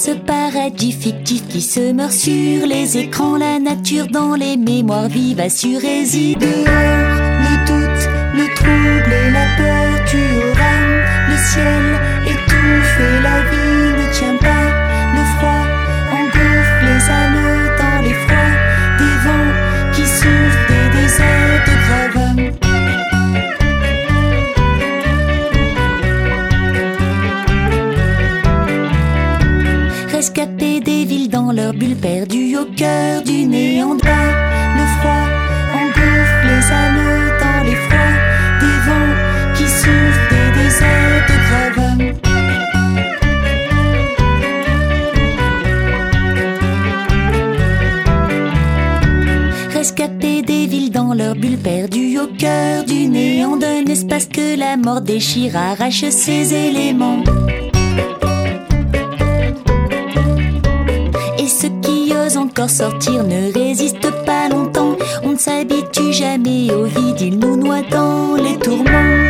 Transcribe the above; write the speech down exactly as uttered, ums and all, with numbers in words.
ce paradis fictif qui se meurt sur les écrans, la nature dans les mémoires vivaces sur réside. Dehors, le doute, le trouble et la peur tuent au rame. Le ciel étouffe et la vie ne tient pas. Le froid engouffre les âmes dans l'effroi des vents qui soufflent des déserts de gravats. Rescapés des villes dans leur bulle, perdus au cœur du néant de bas. Le froid engouffre les âmes dans l'effroi des vents qui soufflent des déserts de gravats. Rescapés des villes dans leur bulle, perdus au cœur du néant d'un espace que la mort déchire, arrache ses éléments. Et ceux qui osent encore sortir ne résistent pas longtemps. On ne s'habitue jamais au vide, il nous noie dans les tourments.